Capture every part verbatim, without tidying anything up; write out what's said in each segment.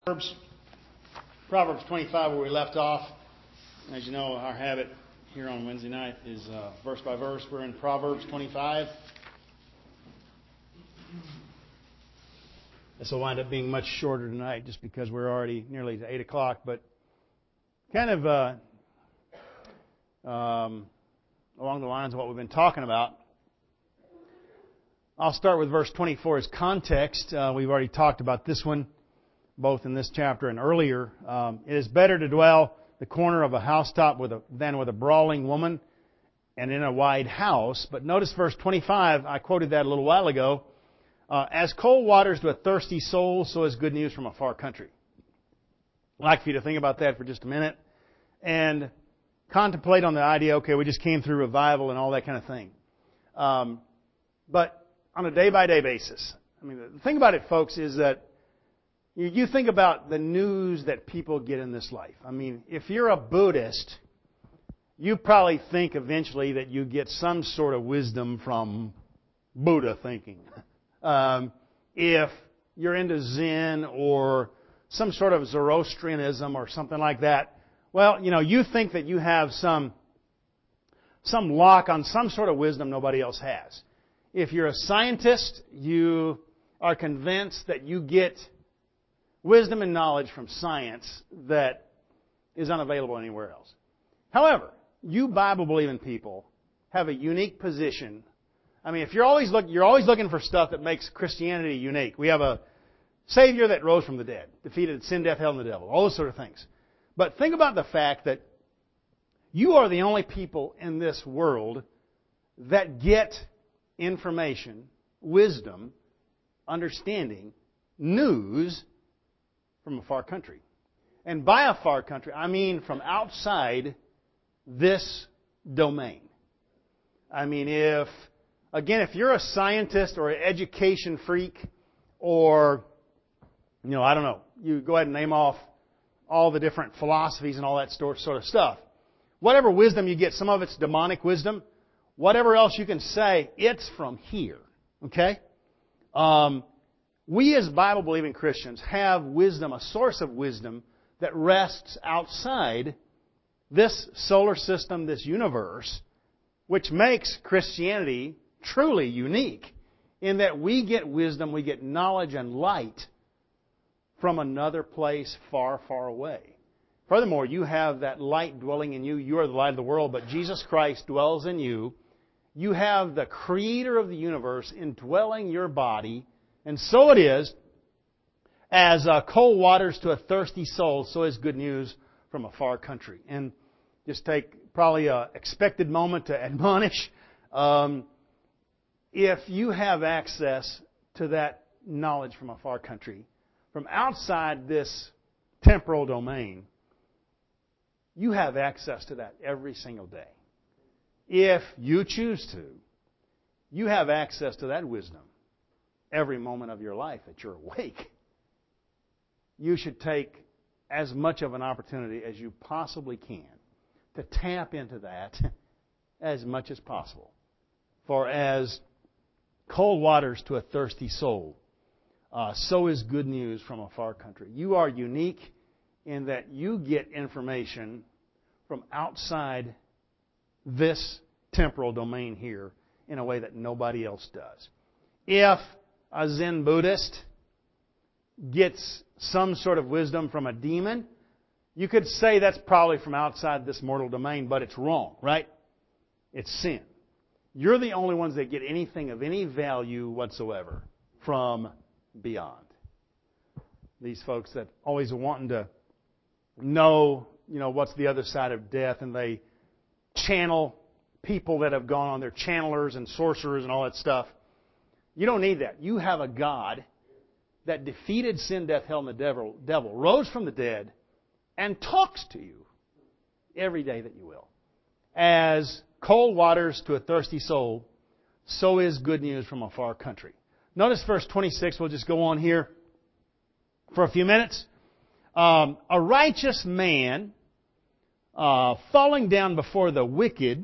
Proverbs, Proverbs twenty-five, where we left off. As you know, our habit here on Wednesday night is uh, verse by verse. We're in Proverbs twenty-five. This will wind up being much shorter tonight just because we're already nearly to eight o'clock. But kind of uh, um, along the lines of what we've been talking about, I'll start with verse twenty-four as context. Uh, we've already talked about this one, both in this chapter and earlier. Um, it is better to dwell the corner of a housetop with a, than with a brawling woman and in a wide house. But notice verse twenty-five, I quoted that a little while ago. Uh, as cold waters to a thirsty soul, so is good news from a far country. I'd like for you to think about that for just a minute and contemplate on the idea, okay, we just came through revival and all that kind of thing. Um, but on a day-by-day basis, I mean, the thing about it, folks, is that you think about the news that people get in this life. I mean, if you're a Buddhist, you probably think eventually that you get some sort of wisdom from Buddha thinking. Um, if you're into Zen or some sort of Zoroastrianism or something like that, well, you know, you think that you have some some lock on some sort of wisdom nobody else has. If you're a scientist, you are convinced that you get wisdom and knowledge from science that is unavailable anywhere else. However, you Bible-believing people have a unique position. I mean, if you're always look, you're always looking for stuff that makes Christianity unique. We have a Savior that rose from the dead, defeated sin, death, hell, and the devil, all those sort of things. But think about the fact that you are the only people in this world that get information, wisdom, understanding, news from a far country. And by a far country, I mean from outside this domain. I mean, if, again, if you're a scientist or an education freak or, you know, I don't know, you go ahead and name off all the different philosophies and all that sort of stuff. Whatever wisdom you get, some of it's demonic wisdom. Whatever else you can say, it's from here. Okay? Um, we as Bible-believing Christians have wisdom, a source of wisdom that rests outside this solar system, this universe, which makes Christianity truly unique in that we get wisdom, we get knowledge and light from another place far, far away. Furthermore, you have that light dwelling in you. You are the light of the world, but Jesus Christ dwells in you. You have the Creator of the universe indwelling your body. And so it is, as uh, cold waters to a thirsty soul, so is good news from a far country. And just take probably an expected moment to admonish. Um, if you have access to that knowledge from a far country, from outside this temporal domain, you have access to that every single day. If you choose to, you have access to that wisdom every moment of your life that you're awake. You should take as much of an opportunity as you possibly can to tap into that as much as possible. For as cold waters to a thirsty soul, uh, so is good news from a far country. You are unique in that you get information from outside this temporal domain here in a way that nobody else does. If a Zen Buddhist gets some sort of wisdom from a demon, you could say that's probably from outside this mortal domain, but it's wrong, right? It's sin. You're the only ones that get anything of any value whatsoever from beyond. These folks that always are wanting to know, you know, what's the other side of death, and they channel people that have gone on. They're channelers and sorcerers and all that stuff. You don't need that. You have a God that defeated sin, death, hell, and the devil, devil, rose from the dead, and talks to you every day that you will. As cold waters to a thirsty soul, so is good news from a far country. Notice verse twenty-six. We'll just go on here for a few minutes. Um, a righteous man uh, falling down before the wicked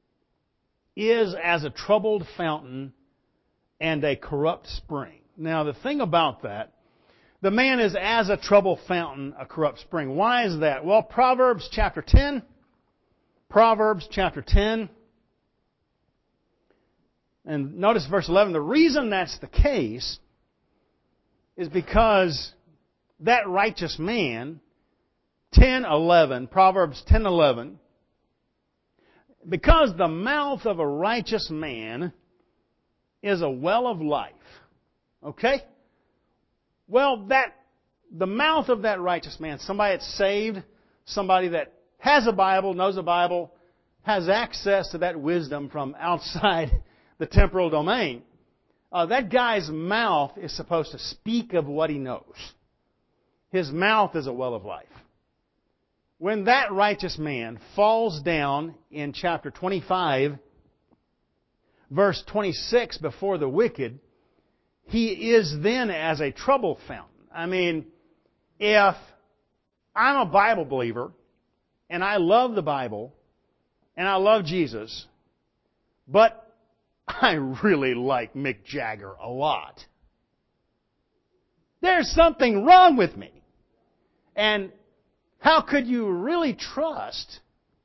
is as a troubled fountain and a corrupt spring. Now, the thing about that, The man is as a troubled fountain, a corrupt spring. Why is that? Well, Proverbs chapter ten. Proverbs chapter ten. And notice verse eleven. The reason that's the case is because that righteous man, ten eleven, Proverbs ten eleven, because the mouth of a righteous man is a well of life. Okay? Well, that the mouth of that righteous man, somebody that's saved, somebody that has a Bible, knows a Bible, has access to that wisdom from outside the temporal domain, uh, that guy's mouth is supposed to speak of what he knows. His mouth is a well of life. When that righteous man falls down in chapter twenty-five, verse twenty-six, before the wicked, he is then as a trouble fountain. I mean, if I'm a Bible believer, and I love the Bible, and I love Jesus, but I really like Mick Jagger a lot, there's something wrong with me. And how could you really trust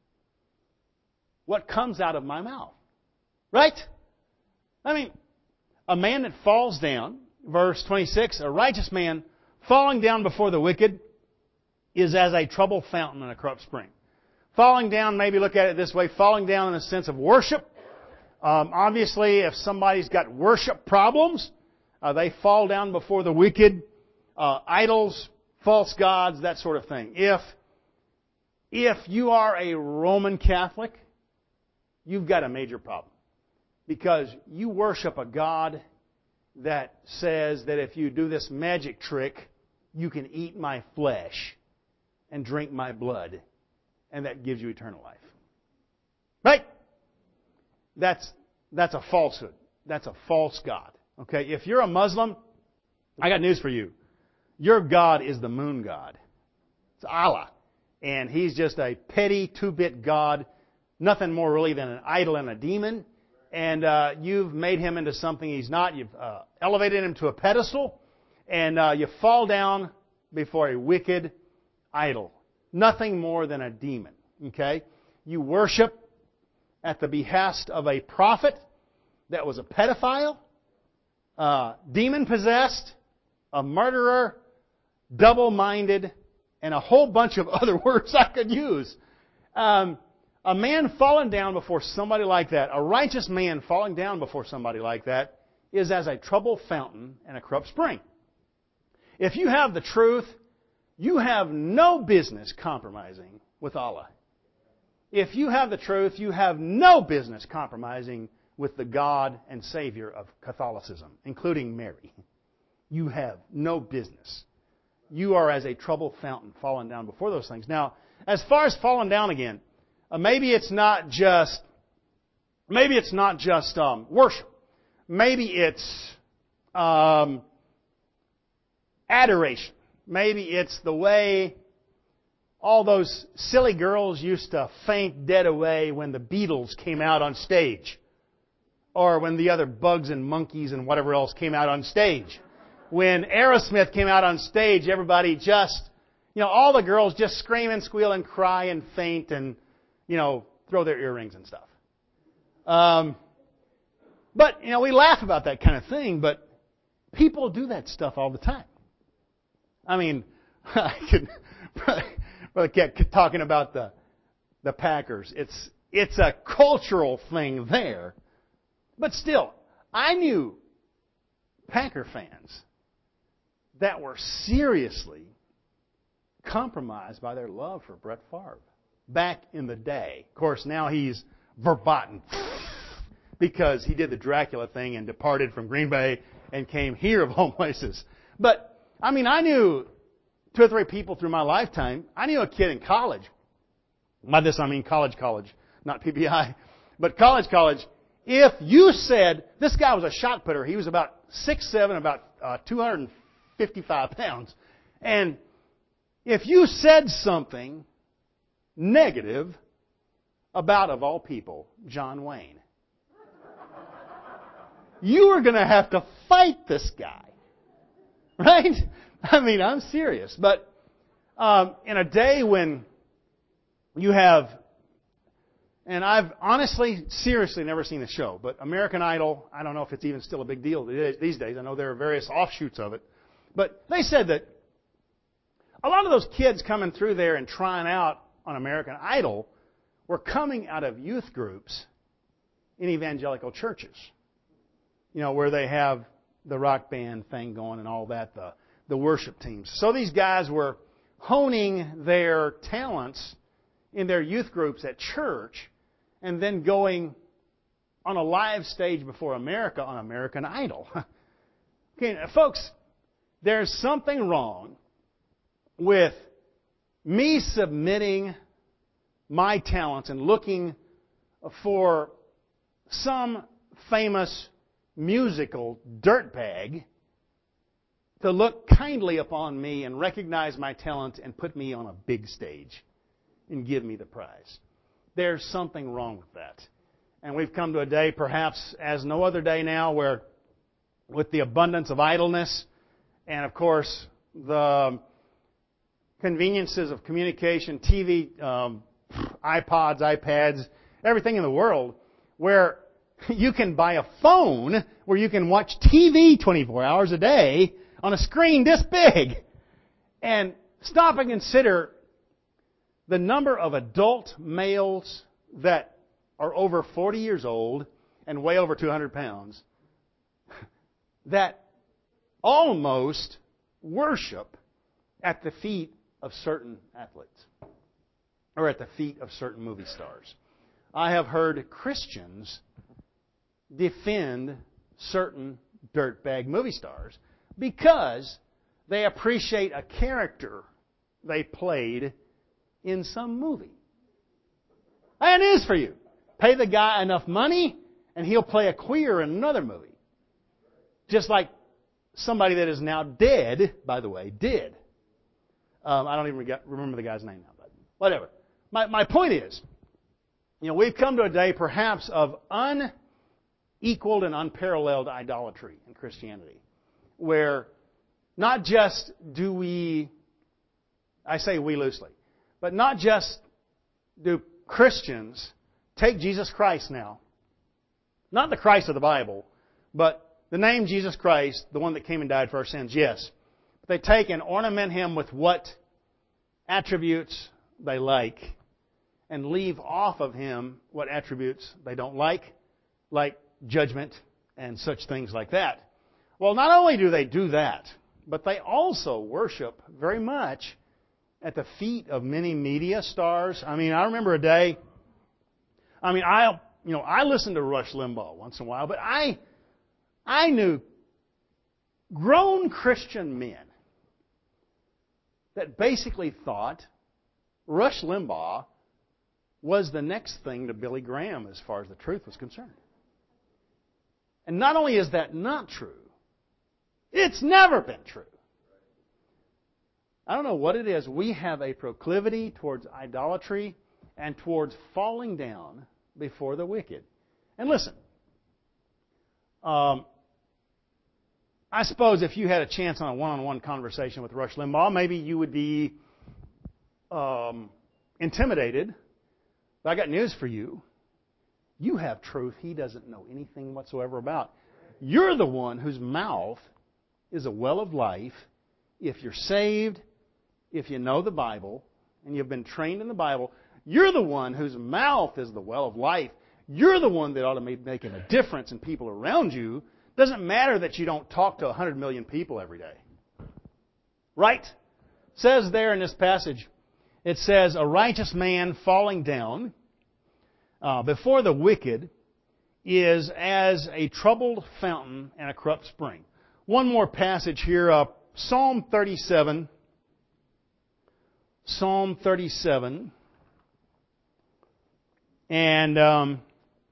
what comes out of my mouth? Right? I mean, a man that falls down, verse twenty-six, a righteous man falling down before the wicked is as a troubled fountain in a corrupt spring. Falling down, maybe look at it this way, falling down in the sense of worship. Um, obviously, if somebody's got worship problems, uh, they fall down before the wicked, uh, idols, false gods, that sort of thing. If, if you are a Roman Catholic, you've got a major problem. Because you worship a God that says that if you do this magic trick, you can eat my flesh and drink my blood, and that gives you eternal life. Right? That's, that's a falsehood. That's a false God. Okay? If you're a Muslim, I got news for you. Your God is the moon god. It's Allah. And He's just a petty two-bit God, nothing more really than an idol and a demon. And uh, you've made Him into something He's not. You've uh, elevated Him to a pedestal. And uh, you fall down before a wicked idol. Nothing more than a demon. Okay? You worship at the behest of a prophet that was a pedophile, uh, demon-possessed, a murderer, double-minded, and a whole bunch of other words I could use. Um, a man falling down before somebody like that, a righteous man falling down before somebody like that, is as a troubled fountain and a corrupt spring. If you have the truth, you have no business compromising with Allah. If you have the truth, you have no business compromising with the God and Savior of Catholicism, including Mary. You have no business. You are as a troubled fountain falling down before those things. Now, as far as falling down again, uh, maybe it's not just, maybe it's not just um, worship. Maybe it's um, adoration. Maybe it's the way all those silly girls used to faint dead away when the Beatles came out on stage. Or when the other Bugs and Monkeys and whatever else came out on stage. When Aerosmith came out on stage, everybody just, you know, all the girls just scream and squeal and cry and faint and, you know, throw their earrings and stuff. Um, but, you know, we laugh about that kind of thing, but people do that stuff all the time. I mean, I could, Brother kept talking about the, the Packers. It's, it's a cultural thing there. But still, I knew Packer fans that were seriously compromised by their love for Brett Favre back in the day. Of course, now he's verboten because he did the Dracula thing and departed from Green Bay and came here of all places. But, I mean, I knew two or three people through my lifetime. I knew a kid in college. By this I mean college, college, not P B I. But college, college. If you said, this guy was a shot putter, he was about six seven, about uh, two hundred fifty-five pounds. And if you said something negative about, of all people, John Wayne, you were going to have to fight this guy. Right? I mean, I'm serious. But um, in a day when you have, and I've honestly, seriously never seen the show, but American Idol, I don't know if it's even still a big deal these days. I know there are various offshoots of it. But they said that a lot of those kids coming through there and trying out on American Idol were coming out of youth groups in evangelical churches. You know, where they have the rock band thing going and all that, the, the worship teams. So these guys were honing their talents in their youth groups at church and then going on a live stage before America on American Idol. Okay, folks, there's something wrong with me submitting my talents and looking for some famous musical dirtbag to look kindly upon me and recognize my talent and put me on a big stage and give me the prize. There's something wrong with that. And we've come to a day, perhaps as no other day now, where with the abundance of idleness and, of course, the conveniences of communication, T V, um, iPods, iPads, everything in the world, where you can buy a phone where you can watch T V twenty-four hours a day on a screen this big. And stop and consider the number of adult males that are over forty years old and weigh over two hundred pounds that almost worship at the feet of certain athletes or at the feet of certain movie stars. I have heard Christians defend certain dirtbag movie stars because they appreciate a character they played in some movie. I have news for you. Pay the guy enough money and he'll play a queer in another movie. Just like somebody that is now dead, by the way, did. Um, I don't even remember the guy's name now, but whatever. My, my point is, you know, we've come to a day perhaps of unequaled and unparalleled idolatry in Christianity, where not just do we, I say we loosely, but not just do Christians take Jesus Christ now, not the Christ of the Bible, but the name Jesus Christ, the one that came and died for our sins, yes. But they take and ornament Him with what attributes they like and leave off of Him what attributes they don't like, like judgment and such things like that. Well, not only do they do that, but they also worship very much at the feet of many media stars. I mean, I remember a day, I mean, I, you know, I listened to Rush Limbaugh once in a while, but I, I knew grown Christian men that basically thought Rush Limbaugh was the next thing to Billy Graham as far as the truth was concerned. And not only is that not true, it's never been true. I don't know what it is. We have a proclivity towards idolatry and towards falling down before the wicked. And listen, um, I suppose if you had a chance on a one-on-one conversation with Rush Limbaugh, maybe you would be um, intimidated. But I got news for you. You have truth he doesn't know anything whatsoever about. You're the one whose mouth is a well of life. If you're saved, if you know the Bible, and you've been trained in the Bible, you're the one whose mouth is the well of life. You're the one that ought to be making a difference in people around you. It doesn't matter that you don't talk to one hundred million people every day. Right? It says there in this passage, it says, a righteous man falling down uh, before the wicked is as a troubled fountain and a corrupt spring. One more passage here, uh, Psalm thirty-seven. Psalm thirty-seven. And um,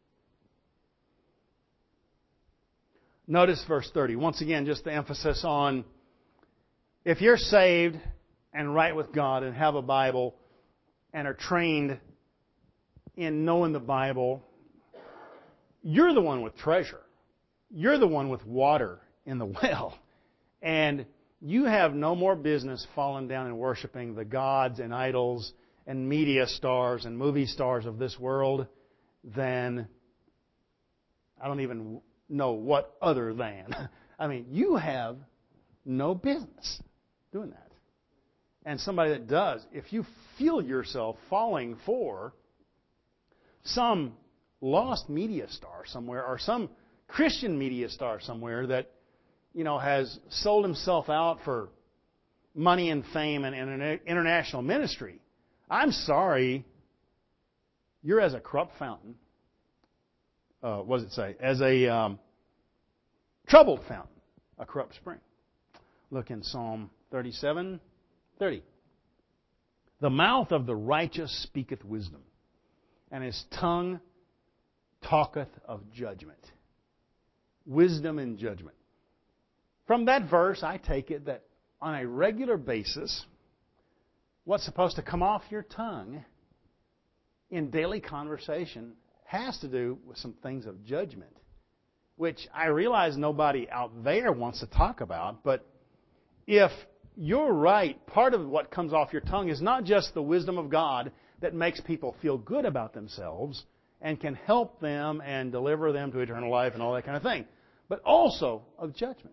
notice verse thirty. Once again, just the emphasis on if you're saved and right with God and have a Bible and are trained in knowing the Bible, you're the one with treasure. You're the one with water in the well. And you have no more business falling down and worshiping the gods and idols and media stars and movie stars of this world than, I don't even know what other than. I mean, you have no business doing that. And somebody that does, if you feel yourself falling for some lost media star somewhere or some Christian media star somewhere that, you know, has sold himself out for money and fame and, and international ministry, I'm sorry, you're as a corrupt fountain. Uh, what does it say? As a um, troubled fountain, a corrupt spring. Look in Psalm thirty-seven, thirty. The mouth of the righteous speaketh wisdom, and his tongue talketh of judgment. Wisdom and judgment. From that verse, I take it that on a regular basis, what's supposed to come off your tongue in daily conversation has to do with some things of judgment, which I realize nobody out there wants to talk about, but if you're right, part of what comes off your tongue is not just the wisdom of God that makes people feel good about themselves and can help them and deliver them to eternal life and all that kind of thing, but also of judgment.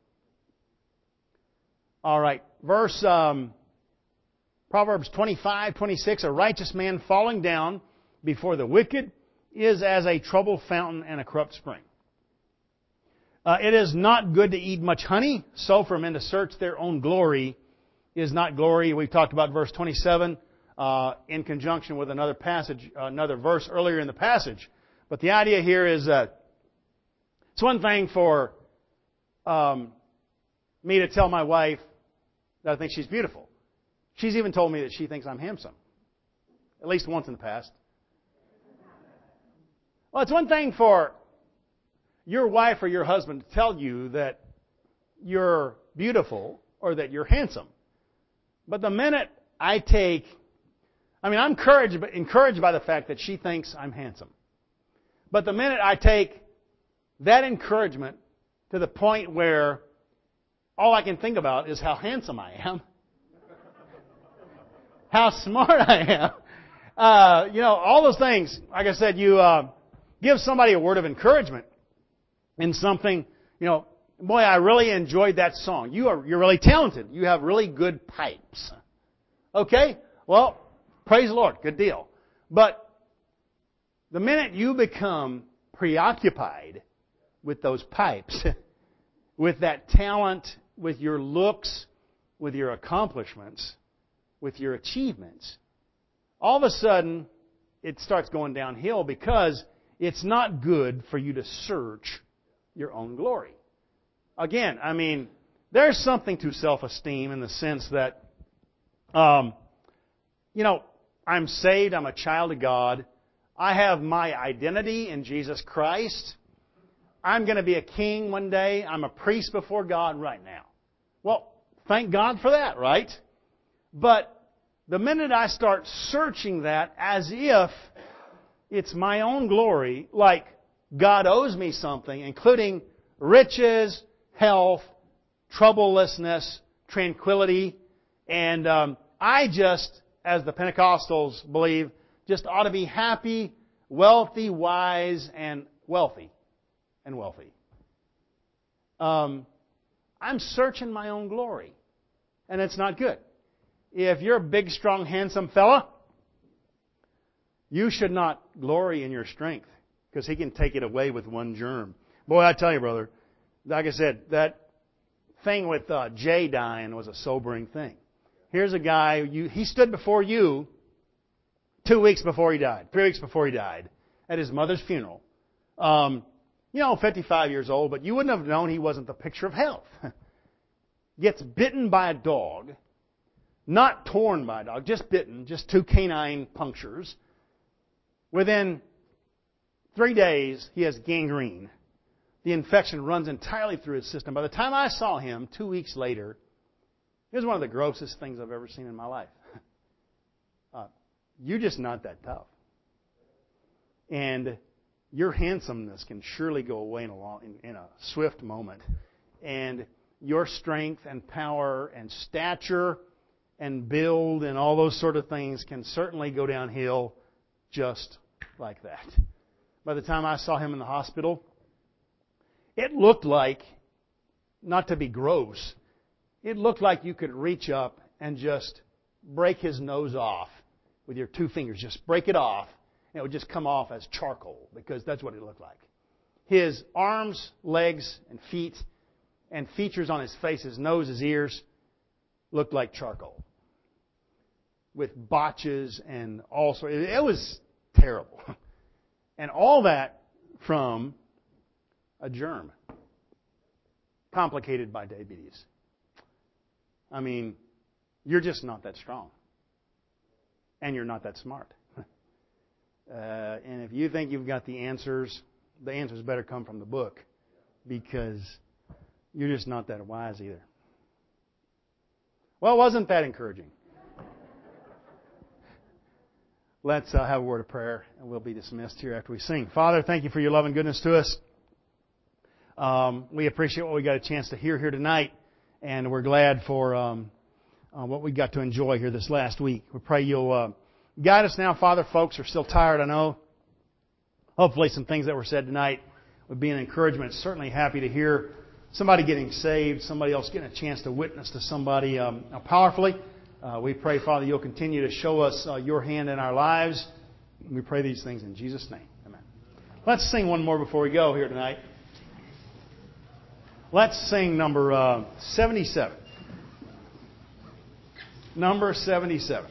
All right, verse um, Proverbs twenty-five, twenty-six, a righteous man falling down before the wicked is as a troubled fountain and a corrupt spring. Uh, it is not good to eat much honey, so for men to search their own glory is not glory. We've talked about verse twenty-seven uh, in conjunction with another passage, uh, another verse earlier in the passage. But the idea here is that it's one thing for um, me to tell my wife that I think she's beautiful. She's even told me that she thinks I'm handsome, at least once in the past. Well, it's one thing for your wife or your husband to tell you that you're beautiful or that you're handsome. But the minute I take, I mean, I'm encouraged, encouraged by the fact that she thinks I'm handsome. But the minute I take that encouragement to the point where all I can think about is how handsome I am, how smart I am, uh, you know, all those things, like I said, you uh, give somebody a word of encouragement in something, you know, boy, I really enjoyed that song. You are, you're really talented. You have really good pipes. Okay? Well, praise the Lord. Good deal. But the minute you become preoccupied with those pipes, with that talent, with your looks, with your accomplishments, with your achievements, all of a sudden it starts going downhill because it's not good for you to search your own glory. Again, I mean, there's something to self-esteem in the sense that, um, you know, I'm saved, I'm a child of God, I have my identity in Jesus Christ, I'm going to be a king one day, I'm a priest before God right now. Well, thank God for that, right? But the minute I start searching that as if it's my own glory, like God owes me something, including riches, health, troublelessness, tranquility, and um, I just, as the Pentecostals believe, just ought to be happy, wealthy, wise, and wealthy. And wealthy. Um, I'm searching my own glory. And it's not good. If you're a big, strong, handsome fella, you should not glory in your strength, because he can take it away with one germ. Boy, I tell you, brother, like I said, that thing with uh, Jay dying was a sobering thing. Here's a guy, you, he stood before you two weeks before he died, three weeks before he died, at his mother's funeral. Um, you know, fifty-five years old, but you wouldn't have known he wasn't the picture of health. Gets bitten by a dog, not torn by a dog, just bitten, just two canine punctures. Within three days, he has gangrene. The infection runs entirely through his system. By the time I saw him two weeks later, it was one of the grossest things I've ever seen in my life. Uh, you're just not that tough. And your handsomeness can surely go away in a, long, in, in a swift moment. And your strength and power and stature and build and all those sort of things can certainly go downhill just like that. By the time I saw him in the hospital, it looked like, not to be gross, it looked like you could reach up and just break his nose off with your two fingers. Just break it off, and it would just come off as charcoal, because that's what it looked like. His arms, legs, and feet, and features on his face, his nose, his ears, looked like charcoal, with botches and all sorts. It was terrible. And all that from a germ, complicated by diabetes. I mean, you're just not that strong. And you're not that smart. Uh, and if you think you've got the answers, the answers better come from the book, because you're just not that wise either. Well, wasn't that encouraging? Let's uh, have a word of prayer, and we'll be dismissed here after we sing. Father, thank you for your love and goodness to us. Um, we appreciate what we got a chance to hear here tonight, and we're glad for um, uh, what we got to enjoy here this last week. We pray you'll uh, guide us now, Father. Folks are still tired, I know. Hopefully some things that were said tonight would be an encouragement. Certainly happy to hear somebody getting saved, somebody else getting a chance to witness to somebody um, powerfully. Uh, we pray, Father, you'll continue to show us uh, your hand in our lives. We pray these things in Jesus' name. Amen. Let's sing one more before we go here tonight. Let's sing number uh, seventy-seven. Number seventy-seven.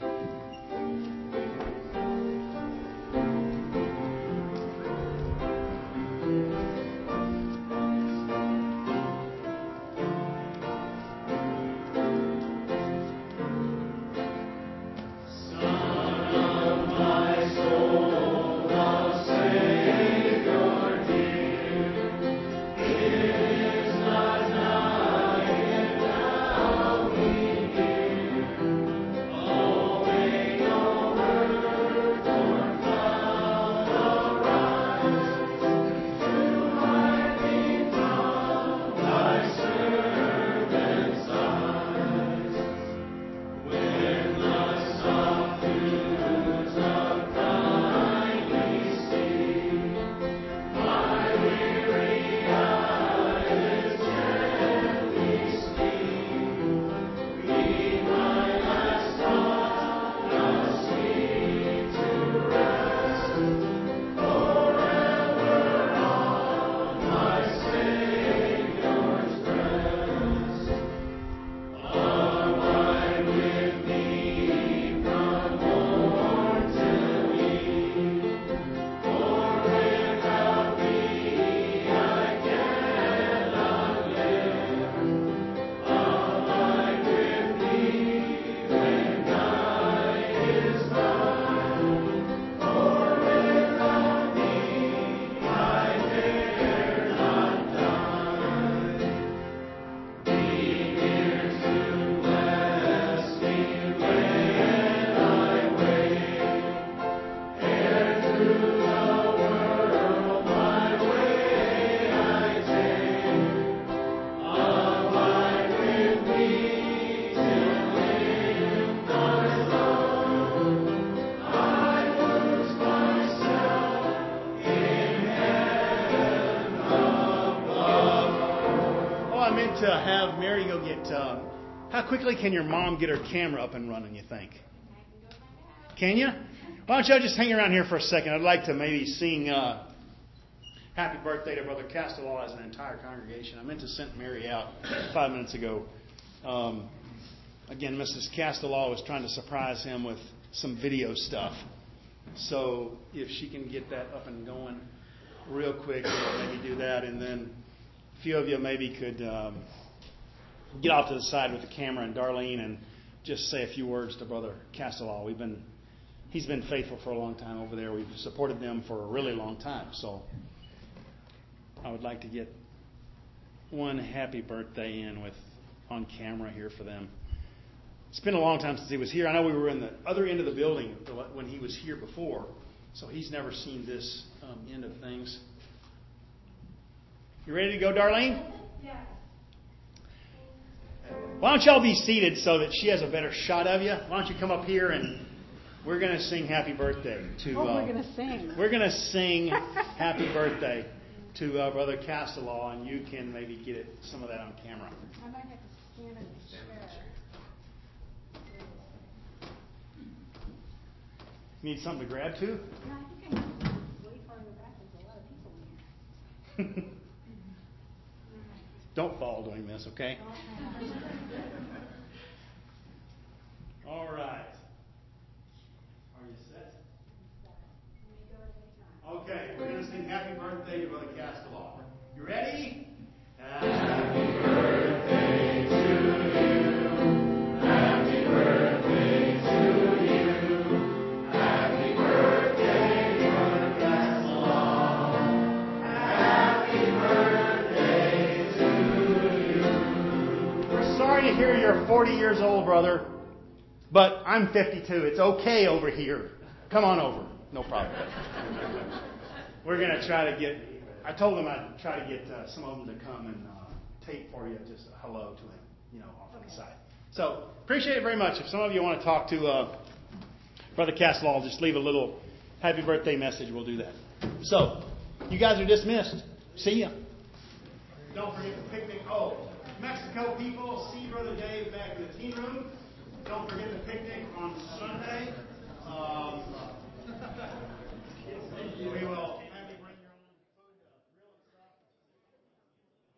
To have Mary go get, uh, how quickly can your mom get her camera up and running, you think? Can you? Why don't y'all just hang around here for a second? I'd like to maybe sing uh, Happy Birthday to Brother Castellaw as an entire congregation. I meant to send Mary out five minutes ago. Um, again, Missus Castellaw was trying to surprise him with some video stuff. So if she can get that up and going real quick, we'll maybe do that, and then a few of you maybe could um, get off to the side with the camera and Darlene and just say a few words to Brother Castellaw. We've been, he's been faithful for a long time over there. We've supported them for a really long time. So I would like to get one happy birthday in with on camera here for them. It's been a long time since he was here. I know we were in the other end of the building when he was here before, so he's never seen this um, end of things. You ready to go, Darlene? Yes. Why don't y'all be seated so that she has a better shot of you? Why don't you come up here and we're going to sing happy birthday to... Oh, uh, we're going to sing. We're going to sing happy birthday to uh, Brother Castelaw, and you can maybe get it, some of that on camera. I might have to stand in the chair. Need something to grab to? No, I think I need to way farther back. There's a lot of people in here. Don't fall doing this, okay? All right. Are you set? Okay, we're going to sing happy birthday to Brother Castelaw. You ready? Happy birthday to you. Happy birthday to you. Happy birthday, Brother Castelaw. Happy birthday to you. We're sorry to hear you're forty years old, brother, but I'm fifty-two. It's okay over here. Come on over. No problem. We're going to try to get, I told them I'd try to get uh, some of them to come and uh, tape for you, just a hello to him, you know, off on the side. So, appreciate it very much. If some of you want to talk to uh, Brother Castelaw, just leave a little happy birthday message. We'll do that. So, you guys are dismissed. See ya. Don't forget the picnic. Oh, Mexico people, see Brother Dave back in the teen room. Don't forget the picnic on Sunday.